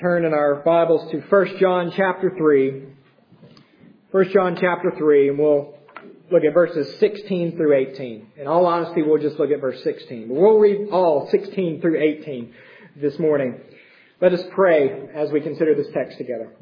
Turn in our Bibles to 1 John chapter 3. 1 John chapter 3, and we'll look at verses 16 through 18. In all honesty, we'll just look at verse 16. But we'll read all 16 through 18 this morning. Let us pray as we consider this text together.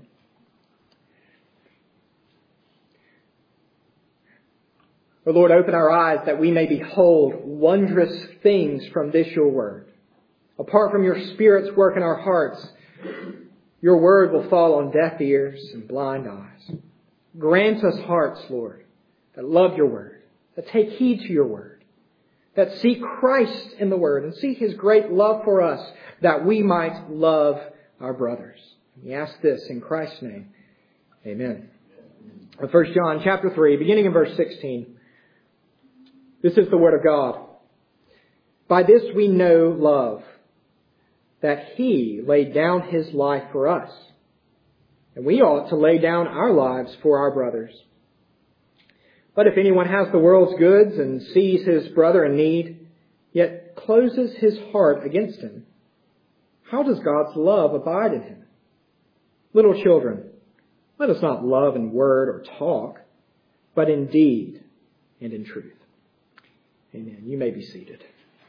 O Lord, open our eyes that we may behold wondrous things from this your word. Apart from your Spirit's work in our hearts, your word will fall on deaf ears and blind eyes. Grant us hearts, Lord, that love your word, that take heed to your word, that see Christ in the word and see his great love for us, that we might love our brothers. We ask this in Christ's name. Amen. 1 John chapter 3, beginning in verse 16. This is the word of God. By this we know love, that he laid down his life for us, and we ought to lay down our lives for our brothers. But if anyone has the world's goods and sees his brother in need, yet closes his heart against him, how does God's love abide in him? Little children, let us not love in word or talk, but in deed and in truth. Amen. You may be seated.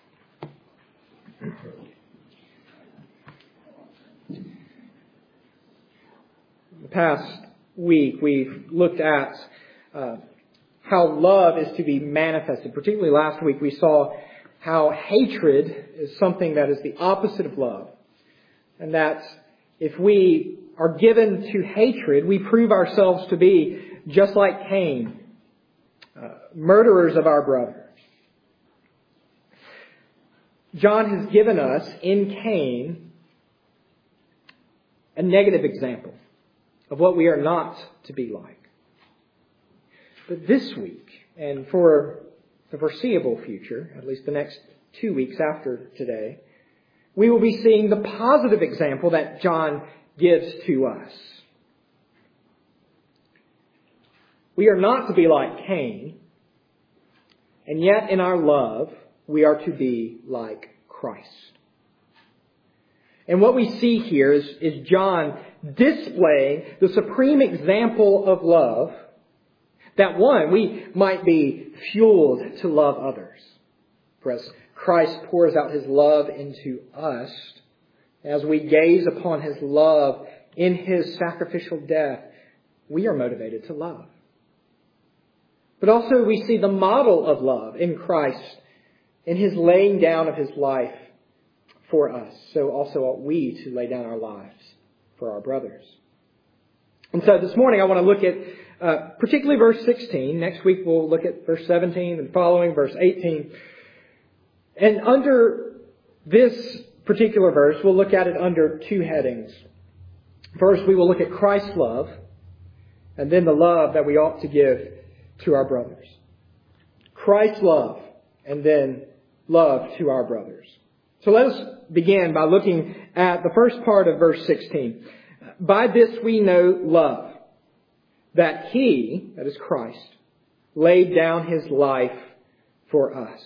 The past week, we've looked at how love is to be manifested. Particularly last week, we saw how hatred is something that is the opposite of love. And that if we are given to hatred, we prove ourselves to be just like Cain, murderers of our brother. John has given us in Cain a negative example of what we are not to be like. But this week, and for the foreseeable future, at least the next 2 weeks after today, we will be seeing the positive example that John gives to us. We are not to be like Cain, and yet in our love, we are to be like Christ. And what we see here is John displaying the supreme example of love, that one, we might be fueled to love others. For as Christ pours out his love into us, as we gaze upon his love in his sacrificial death, we are motivated to love. But also we see the model of love in Christ, in his laying down of his life for us. So also ought we to lay down our lives for our brothers. And so this morning I want to look at particularly verse 16. Next week we'll look at verse 17 and following, verse 18. And under this particular verse, we'll look at it under two headings. First, we will look at Christ's love, and then the love that we ought to give to our brothers. Christ's love, and then love to our brothers. So let us begin by looking at the first part of verse 16. By this we know love, that he, that is Christ, laid down his life for us.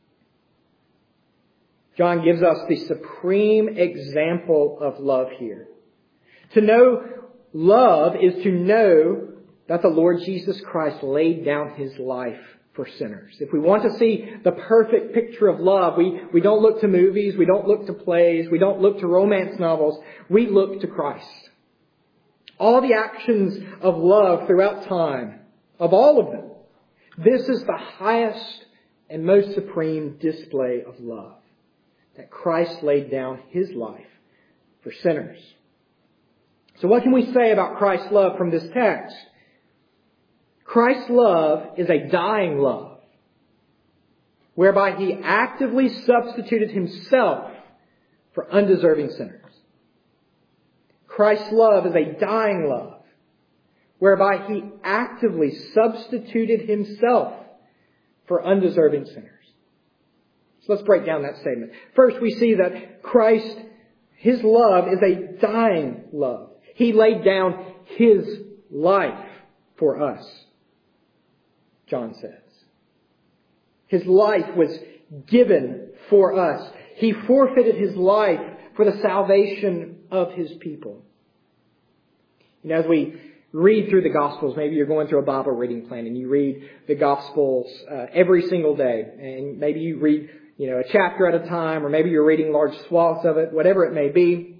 John gives us the supreme example of love here. To know love is to know that the Lord Jesus Christ laid down his life for sinners. If we want to see the perfect picture of love, we don't look to movies, we don't look to plays, we don't look to romance novels, we look to Christ. All the actions of love throughout time, of all of them, this is the highest and most supreme display of love, that Christ laid down his life for sinners. So what can we say about Christ's love from this text? Christ's love is a dying love, whereby he actively substituted himself for undeserving sinners. Christ's love is a dying love, whereby he actively substituted himself for undeserving sinners. So let's break down that statement. First, we see that Christ, his love is a dying love. He laid down his life for us, John says. His life was given for us. He forfeited his life for the salvation of His people. As we read through the Gospels, maybe you're going through a Bible reading plan and you read the Gospels every single day. And maybe you read, a chapter at a time, or maybe you're reading large swaths of it, whatever it may be.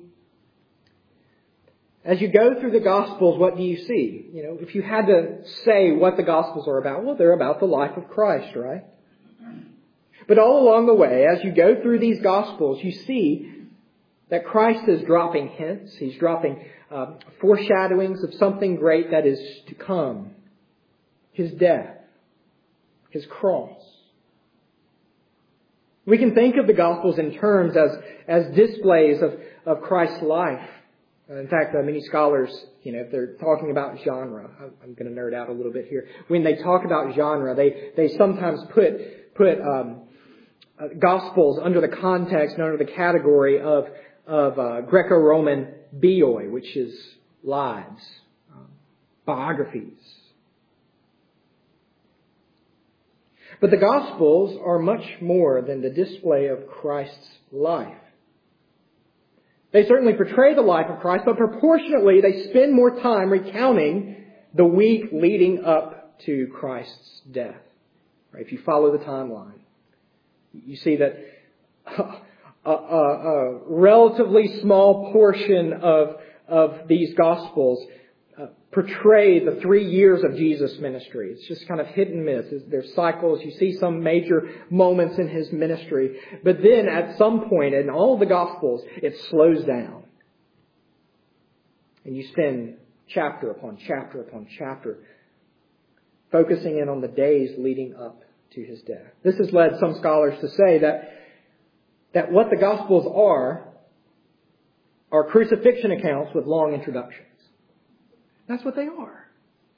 As you go through the Gospels, what do you see? If you had to say what the Gospels are about, well, they're about the life of Christ, right? But all along the way, as you go through these Gospels, you see that Christ is dropping hints. He's dropping foreshadowings of something great that is to come. His death. His cross. We can think of the Gospels in terms as displays of Christ's life. In fact, many scholars, if they're talking about genre, I'm going to nerd out a little bit here. When they talk about genre, they sometimes put Gospels under the context and under the category of Greco-Roman bioi, which is lives, biographies. But the Gospels are much more than the display of Christ's life. They certainly portray the life of Christ, but proportionately they spend more time recounting the week leading up to Christ's death. Right? If you follow the timeline, you see that a relatively small portion of these Gospels portray the 3 years of Jesus' ministry. It's just kind of hit and miss. There's cycles. You see some major moments in His ministry. But then at some point in all the Gospels, it slows down. And you spend chapter upon chapter upon chapter focusing in on the days leading up to His death. This has led some scholars to say that what the Gospels are crucifixion accounts with long introductions. That's what they are.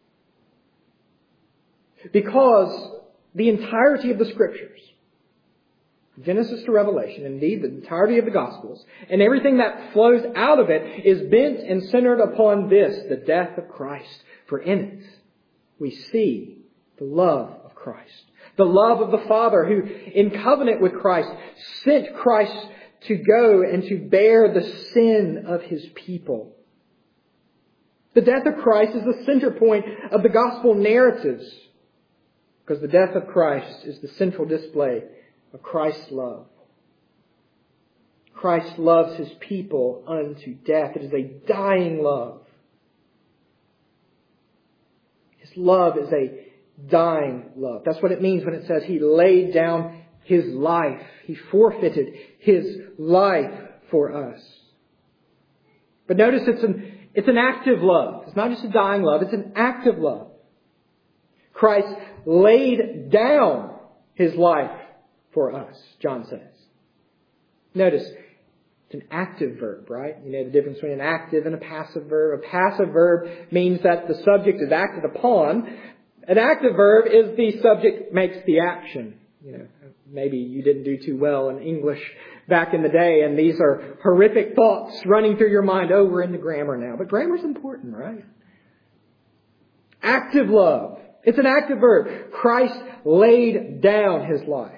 Because the entirety of the Scriptures, Genesis to Revelation, indeed the entirety of the Gospels, and everything that flows out of it is bent and centered upon this, the death of Christ. For in it we see the love of Christ. The love of the Father who, in covenant with Christ, sent Christ to go and to bear the sin of His people. The death of Christ is the center point of the gospel narratives, because the death of Christ is the central display of Christ's love. Christ loves His people unto death. It is a dying love. His love is a dying love. That's what it means when it says He laid down His life. He forfeited His life for us. But notice it's an active love. It's not just a dying love. It's an active love. Christ laid down His life for us, John says. Notice, it's an active verb, right? You know the difference between an active and a passive verb. A passive verb means that the subject is acted upon. An active verb is the subject makes the action. Maybe you didn't do too well in English back in the day, and these are horrific thoughts running through your mind. Oh, we're into grammar now. But grammar's important, right? Active love. It's an active verb. Christ laid down His life.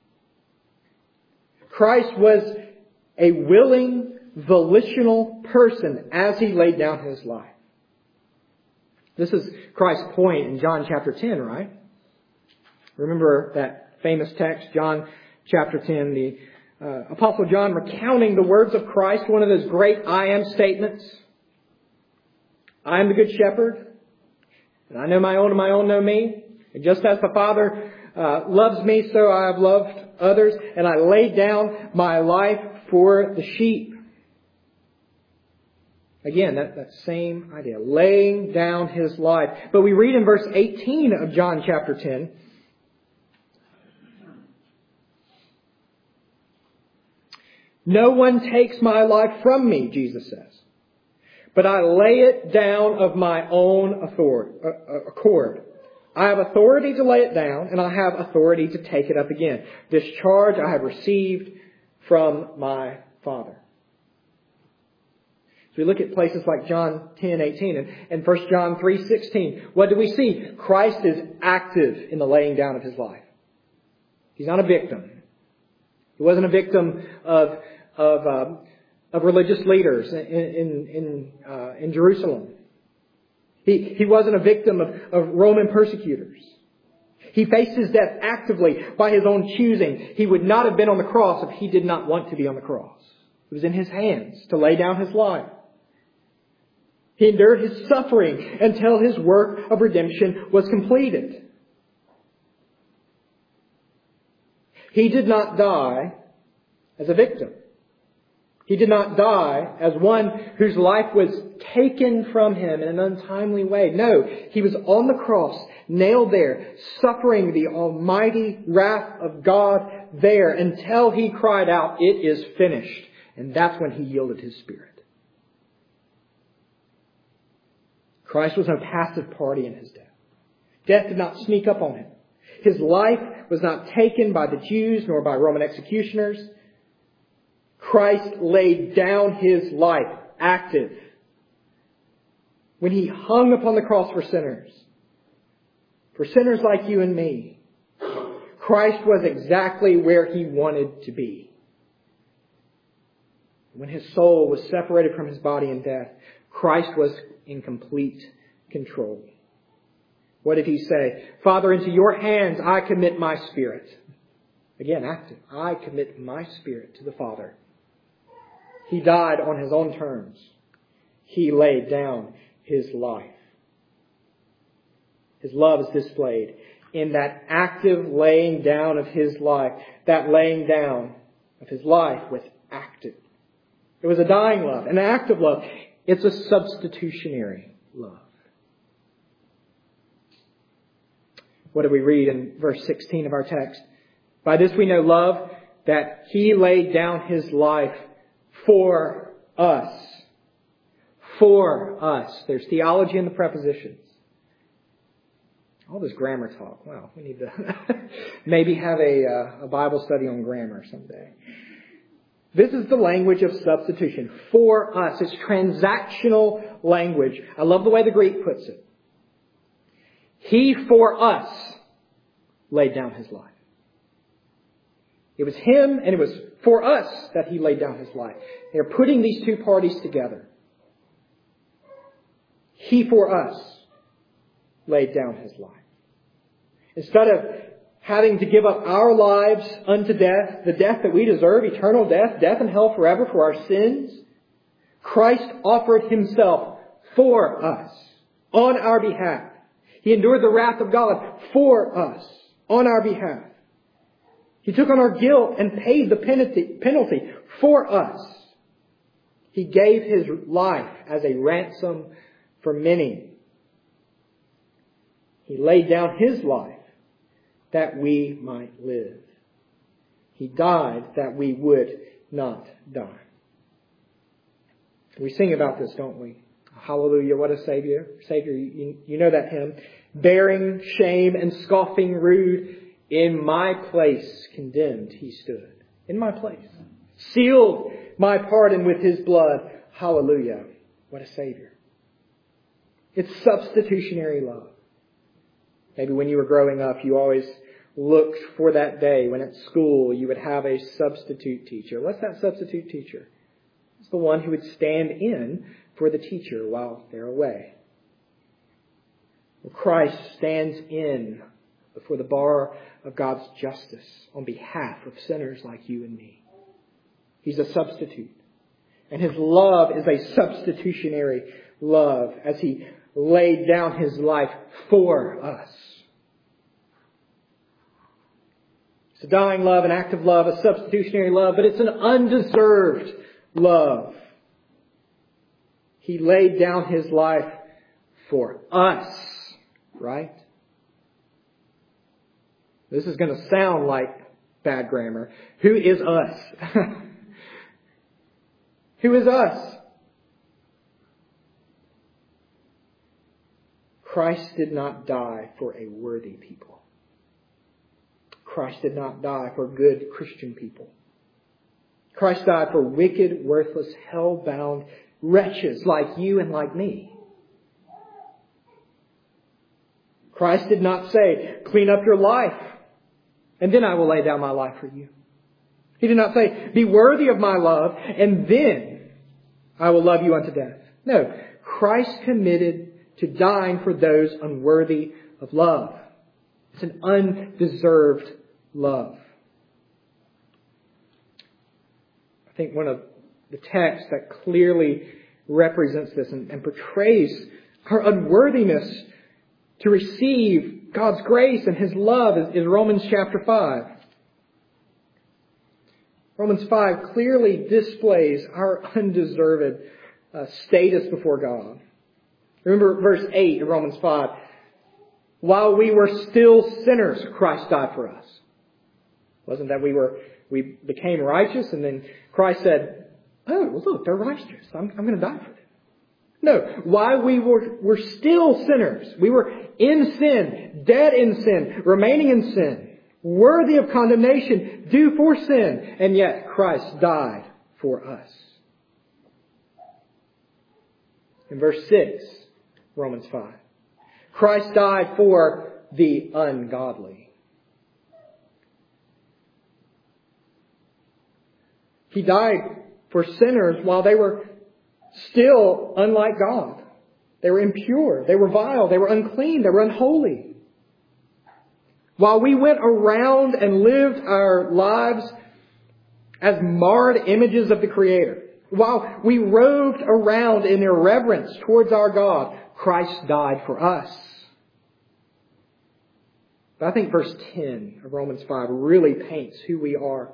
Christ was a willing, volitional person as He laid down His life. This is Christ's point in John chapter 10, right? Remember that famous text, John chapter 10, the Apostle John recounting the words of Christ, one of those great I am statements. I am the good shepherd, and I know my own and my own know me. And just as the Father loves me, so I have loved others, and I laid down my life for the sheep. Again, that same idea, laying down His life. But we read in verse 18 of John chapter 10, no one takes my life from me, Jesus says, but I lay it down of my own accord. I have authority to lay it down, and I have authority to take it up again. This charge I have received from my Father. So we look at places like John 10:18 and 1 John 3:16. What do we see? Christ is active in the laying down of His life. He's not a victim. He wasn't a victim of of religious leaders in Jerusalem. He wasn't a victim of Roman persecutors. He faced his death actively by his own choosing. He would not have been on the cross if he did not want to be on the cross. It was in his hands to lay down his life. He endured his suffering until his work of redemption was completed. He did not die as a victim. He did not die as one whose life was taken from him in an untimely way. No, he was on the cross, nailed there, suffering the almighty wrath of God there until he cried out, "It is finished." And that's when he yielded his spirit. Christ was no passive party in his death. Death did not sneak up on him. His life was not taken by the Jews nor by Roman executioners. Christ laid down his life, active, when he hung upon the cross for sinners like you and me. Christ was exactly where he wanted to be. When his soul was separated from his body in death, Christ was in complete control. What did he say? "Father, into your hands I commit my spirit." Again, active. I commit my spirit to the Father. He died on his own terms. He laid down his life. His love is displayed in that active laying down of his life. That laying down of his life was active. It was a dying love, an active love. It's a substitutionary love. What do we read in verse 16 of our text? "By this we know love, that he laid down his life for us." For us. There's theology in the prepositions. All this grammar talk. Wow, we need to maybe have a Bible study on grammar someday. This is the language of substitution. For us. It's transactional language. I love the way the Greek puts it. He for us laid down his life. It was him and it was for us that he laid down his life. They're putting these two parties together. He for us laid down his life. Instead of having to give up our lives unto death, the death that we deserve, eternal death, death in hell forever for our sins, Christ offered himself for us, on our behalf. He endured the wrath of God for us, on our behalf. He took on our guilt and paid the penalty for us. He gave his life as a ransom for many. He laid down his life that we might live. He died that we would not die. We sing about this, don't we? Hallelujah, what a Savior. Savior, you know that hymn. Bearing shame and scoffing rude, in my place condemned he stood. In my place. Sealed my pardon with his blood. Hallelujah, what a Savior. It's substitutionary love. Maybe when you were growing up, you always looked for that day when at school you would have a substitute teacher. What's that substitute teacher? It's the one who would stand in for the teacher while they're away. Well, Christ stands in before the bar of God's justice on behalf of sinners like you and me. He's a substitute. And his love is a substitutionary love as he laid down his life for us. It's a dying love, an active love, a substitutionary love, but it's an undeserved love. He laid down his life for us, right? This is going to sound like bad grammar. Who is us? Who is us? Christ did not die for a worthy people. Christ did not die for good Christian people. Christ died for wicked, worthless, hell-bound wretches like you and like me. Christ did not say, clean up your life, and then I will lay down my life for you. He did not say, be worthy of my love, and then I will love you unto death. No, Christ committed to dying for those unworthy of love. It's an undeserved love. I think one of the texts that clearly represents this and portrays our unworthiness to receive God's grace and His love is Romans chapter 5. Romans 5 clearly displays our undeserved status before God. Remember verse 8 of Romans 5. While we were still sinners, Christ died for us. Wasn't that we became righteous and then Christ said, oh, well, look, they're righteous. I'm going to die for them. No, while we were still sinners, we were in sin, dead in sin, remaining in sin, worthy of condemnation, due for sin, and yet Christ died for us. In verse 6, Romans 5, Christ died for the ungodly. He died for sinners while they were still unlike God. They were impure. They were vile. They were unclean. They were unholy. While we went around and lived our lives as marred images of the Creator, while we roved around in irreverence towards our God, Christ died for us. But I think verse 10 of Romans 5 really paints who we are.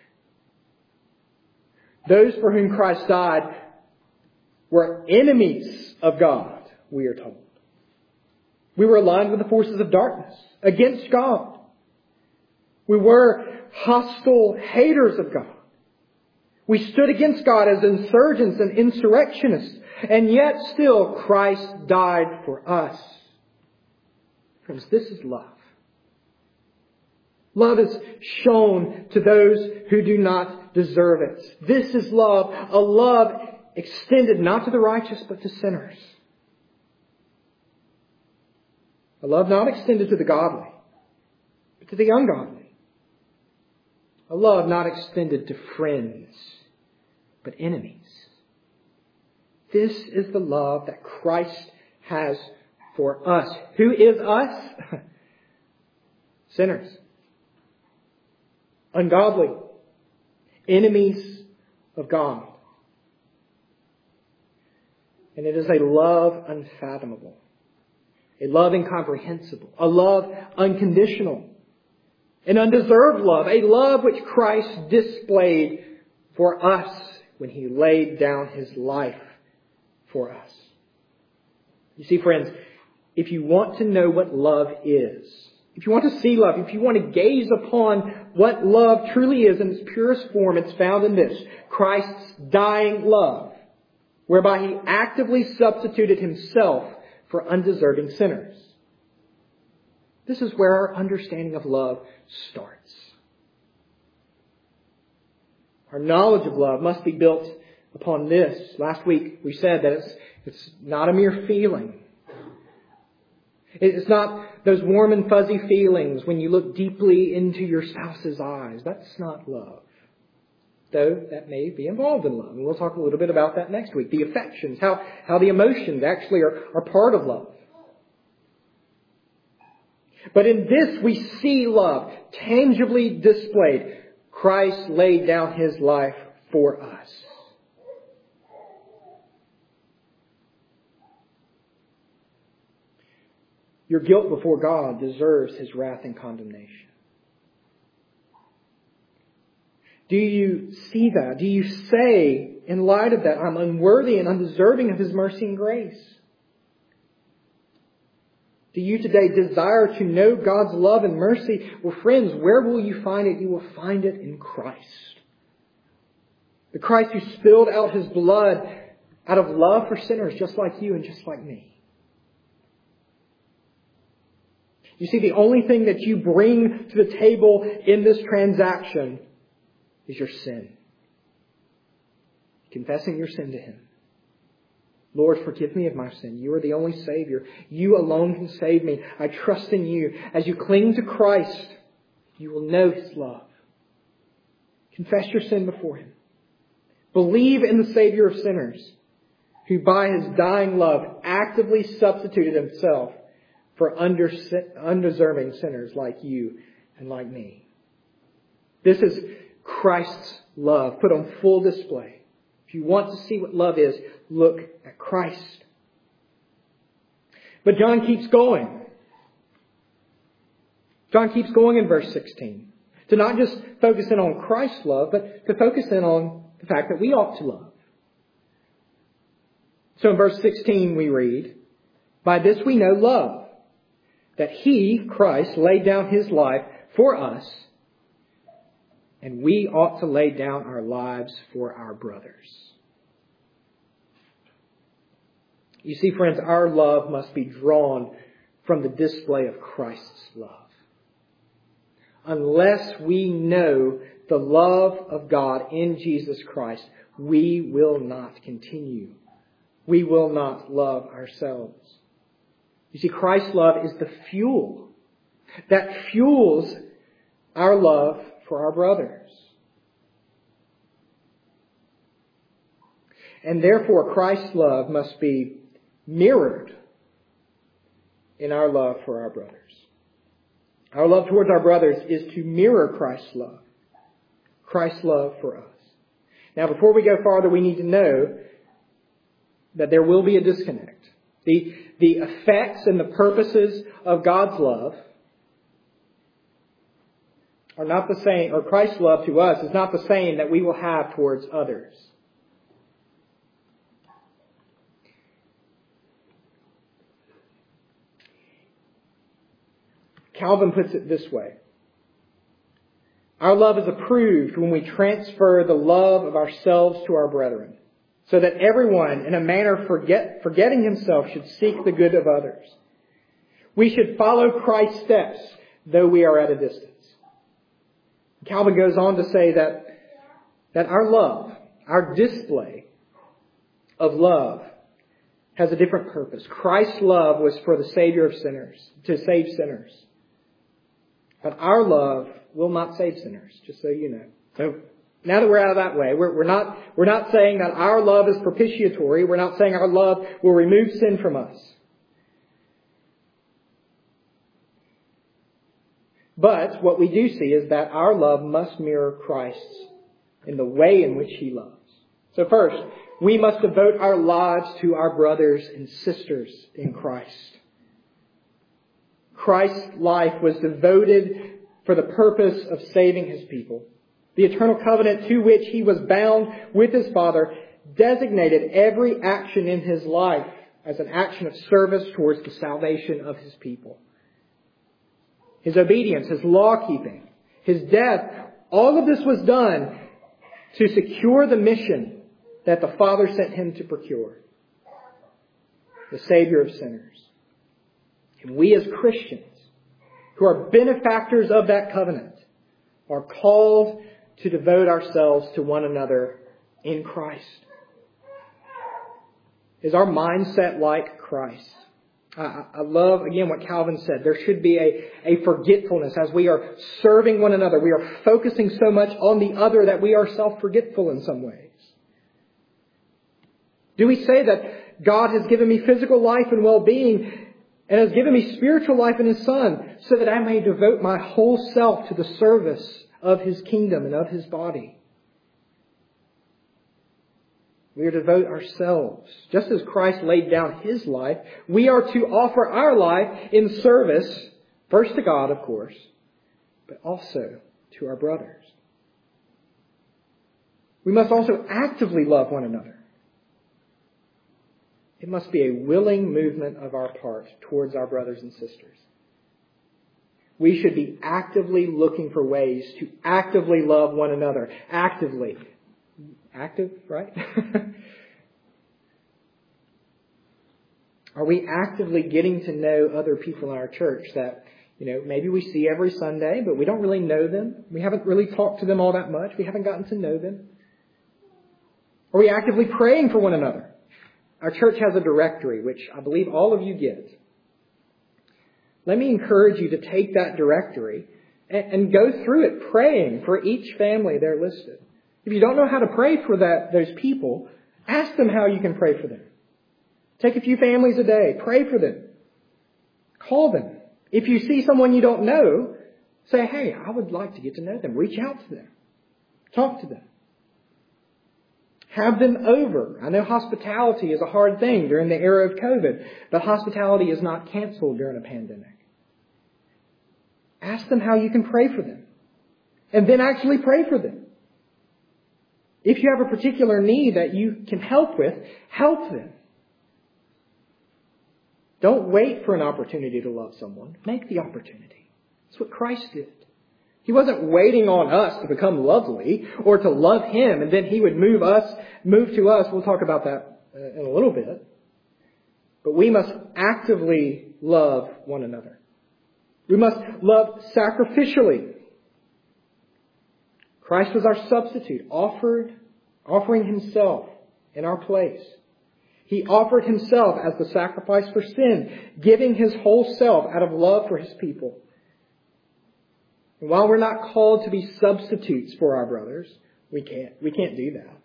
Those for whom Christ died were enemies of God, we are told. We were aligned with the forces of darkness, against God. We were hostile haters of God. We stood against God as insurgents and insurrectionists, and yet still Christ died for us. Friends, this is love. Love is shown to those who do not deserve it. This is love, a love extended not to the righteous but to sinners. A love not extended to the godly, but to the ungodly. A love not extended to friends, but enemies. This is the love that Christ has for us. Who is us? Sinners. Ungodly. Enemies of God. And it is a love unfathomable. A love incomprehensible. A love unconditional. An undeserved love. A love which Christ displayed for us when He laid down His life for us. You see, friends, if you want to know what love is, if you want to see love, if you want to gaze upon what love truly is in its purest form, it's found in this: Christ's dying love, whereby He actively substituted Himself for undeserving sinners. This is where our understanding of love starts. Our knowledge of love must be built upon this. Last week we said that it's not a mere feeling. It's not those warm and fuzzy feelings when you look deeply into your spouse's eyes. That's not love. Though that may be involved in love. And we'll talk a little bit about that next week. The affections, how the emotions actually are part of love. But in this we see love tangibly displayed. Christ laid down His life for us. Your guilt before God deserves His wrath and condemnation. Do you see that? Do you say, in light of that, I'm unworthy and undeserving of His mercy and grace? Do you today desire to know God's love and mercy? Well, friends, where will you find it? You will find it in Christ. The Christ who spilled out His blood out of love for sinners just like you and just like me. You see, the only thing that you bring to the table in this transaction is your sin. Confessing your sin to Him. Lord, forgive me of my sin. You are the only Savior. You alone can save me. I trust in You. As you cling to Christ, you will know His love. Confess your sin before Him. Believe in the Savior of sinners, who by His dying love actively substituted Himself for undeserving sinners like you and like me. This is Christ's love put on full display. If you want to see what love is, look at Christ. But John keeps going. John keeps going in verse 16. To not just focus in on Christ's love, but to focus in on the fact that we ought to love. So in verse 16 we read, "By this we know love, that He, Christ, laid down His life for us, and we ought to lay down our lives for our brothers." You see, friends, our love must be drawn from the display of Christ's love. Unless we know the love of God in Jesus Christ, we will not continue. We will not love ourselves. You see, Christ's love is the fuel that fuels our love for our brothers. And therefore, Christ's love must be mirrored in our love for our brothers. Our love towards our brothers is to mirror Christ's love. Christ's love for us. Now, before we go farther, we need to know that there will be a disconnect. The effects and the purposes of God's love are not the same, or Christ's love to us is not the same that we will have towards others. Calvin puts it this way. Our love is approved when we transfer the love of ourselves to our brethren, so that everyone, in a manner forgetting himself, should seek the good of others. We should follow Christ's steps, though we are at a distance. Calvin goes on to say that our love, our display of love, has a different purpose. Christ's love was for the Savior of sinners, to save sinners. But our love will not save sinners, just so you know. So now that we're out of that way, we're not saying that our love is propitiatory. We're not saying our love will remove sin from us. But what we do see is that our love must mirror Christ's in the way in which He loves. So first, we must devote our lives to our brothers and sisters in Christ. Christ's life was devoted for the purpose of saving His people. The eternal covenant to which He was bound with His Father designated every action in His life as an action of service towards the salvation of His people. His obedience, His law-keeping, His death, all of this was done to secure the mission that the Father sent Him to procure. The Savior of sinners. And we as Christians, who are benefactors of that covenant, are called to devote ourselves to one another in Christ. Is our mindset like Christ? I love, again, what Calvin said. There should be a forgetfulness as we are serving one another. We are focusing so much on the other that we are self-forgetful in some ways. Do we say that God has given me physical life and well-being and has given me spiritual life in His Son so that I may devote my whole self to the service of His kingdom and of His body? We are to devote ourselves. Just as Christ laid down His life, we are to offer our life in service, first to God, of course, but also to our brothers. We must also actively love one another. It must be a willing movement of our part towards our brothers and sisters. We should be actively looking for ways to actively love one another. Actively. Active, right? Are we actively getting to know other people in our church that, maybe we see every Sunday, but we don't really know them? We haven't really talked to them all that much. We haven't gotten to know them. Are we actively praying for one another? Our church has a directory, which I believe all of you get. Let me encourage you to take that directory and go through it praying for each family there listed. If you don't know how to pray for those people, ask them how you can pray for them. Take a few families a day. Pray for them. Call them. If you see someone you don't know, say, hey, I would like to get to know them. Reach out to them. Talk to them. Have them over. I know hospitality is a hard thing during the era of COVID, but hospitality is not canceled during a pandemic. Ask them how you can pray for them. And then actually pray for them. If you have a particular need that you can help with, help them. Don't wait for an opportunity to love someone. Make the opportunity. That's what Christ did. He wasn't waiting on us to become lovely or to love Him and then He would move to us. We'll talk about that in a little bit. But we must actively love one another. We must love sacrificially. Christ was our substitute, offering Himself in our place. He offered Himself as the sacrifice for sin, giving His whole self out of love for His people. And while we're not called to be substitutes for our brothers, we can't do that.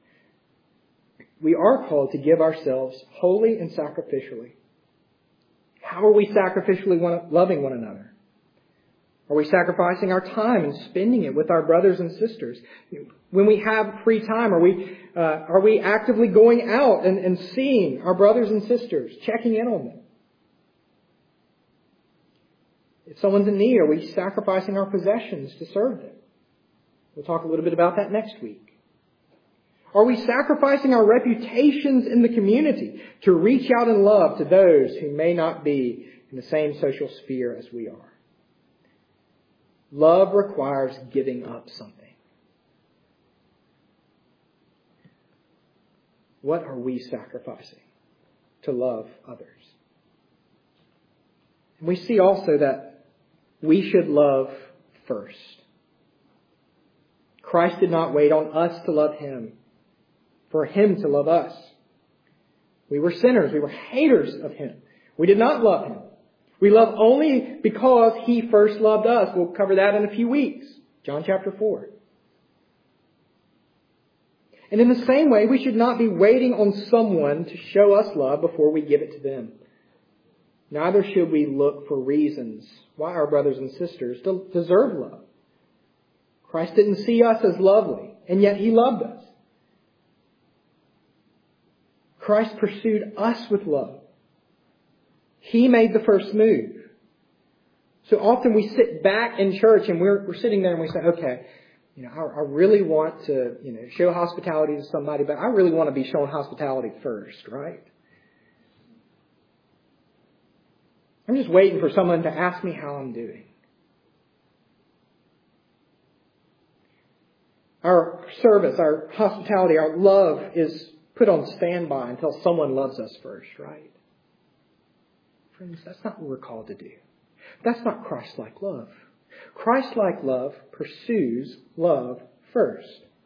We are called to give ourselves wholly and sacrificially. How are we sacrificially loving one another? Are we sacrificing our time and spending it with our brothers and sisters? When we have free time, are we actively going out and seeing our brothers and sisters, checking in on them? If someone's in need, are we sacrificing our possessions to serve them? We'll talk a little bit about that next week. Are we sacrificing our reputations in the community to reach out in love to those who may not be in the same social sphere as we are? Love requires giving up something. What are we sacrificing to love others? And we see also that we should love first. Christ did not wait on us to love Him, for Him to love us. We were sinners. We were haters of Him. We did not love Him. We love only because He first loved us. We'll cover that in a few weeks. John chapter 4. And in the same way, we should not be waiting on someone to show us love before we give it to them. Neither should we look for reasons why our brothers and sisters deserve love. Christ didn't see us as lovely, and yet He loved us. Christ pursued us with love. He made the first move. So often we sit back in church and we're sitting there and we say, okay, I really want to, show hospitality to somebody, but I really want to be shown hospitality first, right? I'm just waiting for someone to ask me how I'm doing. Our service, our hospitality, our love is put on standby until someone loves us first, right? Friends, that's not what we're called to do. That's not Christ-like love. Christ-like love pursues love first.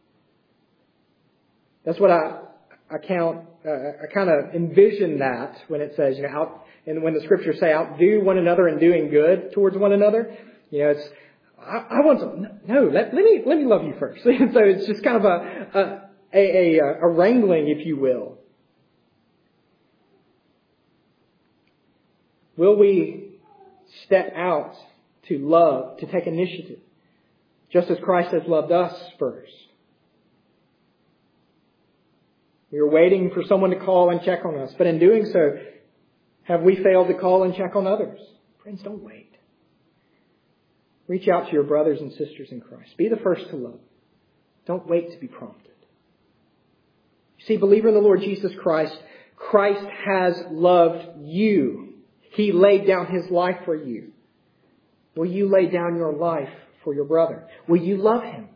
That's what I kind of envision that when it says, and when the scriptures say outdo one another in doing good towards one another, it's, I want to, no, let me love you first. So it's just kind of a wrangling, if you will. Will we step out to love, to take initiative, just as Christ has loved us first? We are waiting for someone to call and check on us, but in doing so, have we failed to call and check on others? Friends, don't wait. Reach out to your brothers and sisters in Christ. Be the first to love. Don't wait to be prompted. You see, believer in the Lord Jesus Christ, Christ has loved you. He laid down His life for you. Will you lay down your life for your brother? Will you love him?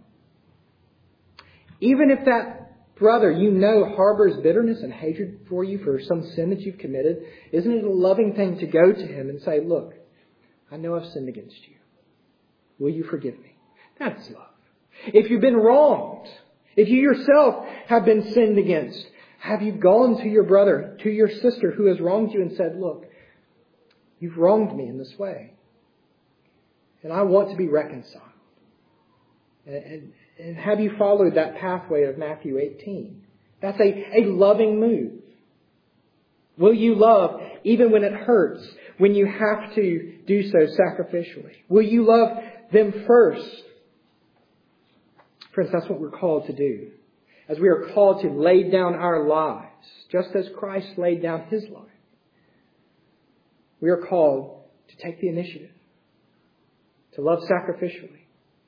Even if that brother harbors bitterness and hatred for you for some sin that you've committed, isn't it a loving thing to go to him and say, look, I know I've sinned against you. Will you forgive me? That's love. If you've been wronged, if you yourself have been sinned against, have you gone to your brother, to your sister who has wronged you and said, look, you've wronged me in this way, and I want to be reconciled. And And have you followed that pathway of Matthew 18? That's a loving move. Will you love even when it hurts, when you have to do so sacrificially? Will you love them first? Friends, that's what we're called to do. As we are called to lay down our lives, just as Christ laid down His life. We are called to take the initiative, to love sacrificially,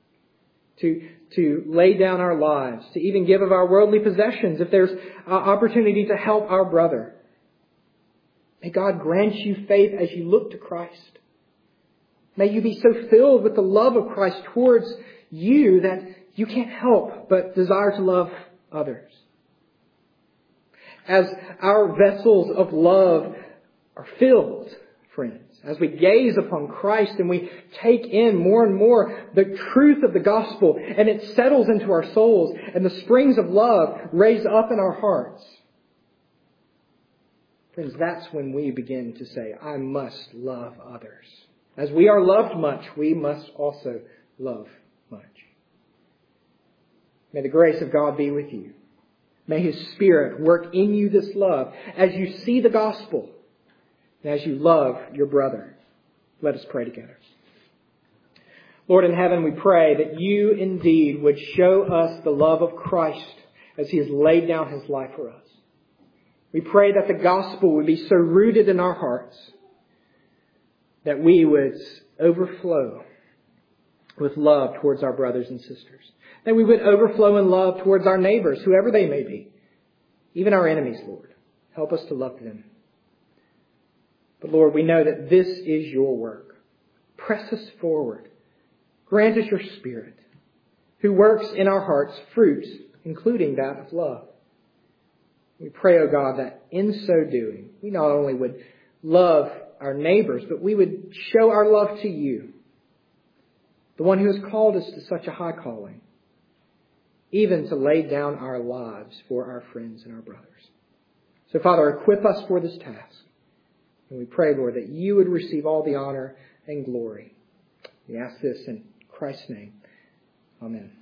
to lay down our lives, to even give of our worldly possessions if there's an opportunity to help our brother. May God grant you faith as you look to Christ. May you be so filled with the love of Christ towards you that you can't help but desire to love others. As our vessels of love are filled, friends, as we gaze upon Christ and we take in more and more the truth of the gospel, and it settles into our souls and the springs of love raise up in our hearts, friends, that's when we begin to say, I must love others. As we are loved much, we must also love much. May the grace of God be with you. May His Spirit work in you this love as you see the gospel and as you love your brother. Let us pray together. Lord in heaven, we pray that you indeed would show us the love of Christ as He has laid down His life for us. We pray that the gospel would be so rooted in our hearts that we would overflow with love towards our brothers and sisters. That we would overflow in love towards our neighbors, whoever they may be. Even our enemies, Lord. Help us to love them. But Lord, we know that this is your work. Press us forward. Grant us your Spirit, who works in our hearts fruits, including that of love. We pray, O God, that in so doing, we not only would love our neighbors, but we would show our love to you, the one who has called us to such a high calling, even to lay down our lives for our friends and our brothers. So, Father, equip us for this task. And we pray, Lord, that you would receive all the honor and glory. We ask this in Christ's name. Amen.